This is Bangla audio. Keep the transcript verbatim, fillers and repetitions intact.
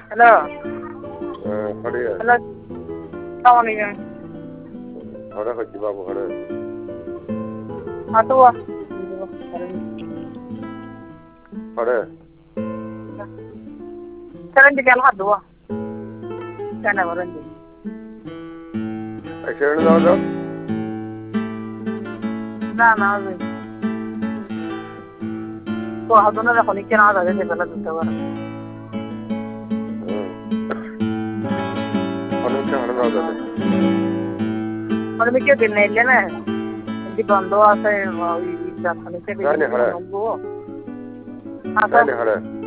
হ্যালো खड़े है হ্যালো সালাম আলাইকুম खड़े हो जी बाबू खड़े আতুয়া खड़े Serendik al hadwa kana warandik ऐसे नहीं जाओ जाओ na na azin to haduna da khoni kana da de bala dutta wara खड़े क्या खड़े जाओ जाते মানে মিকে দিন নেলে না এদি বন্ধ আছে ওই জাপানিতে না, না, হ্যাঁ। বলবো नहीं नहीं खड़े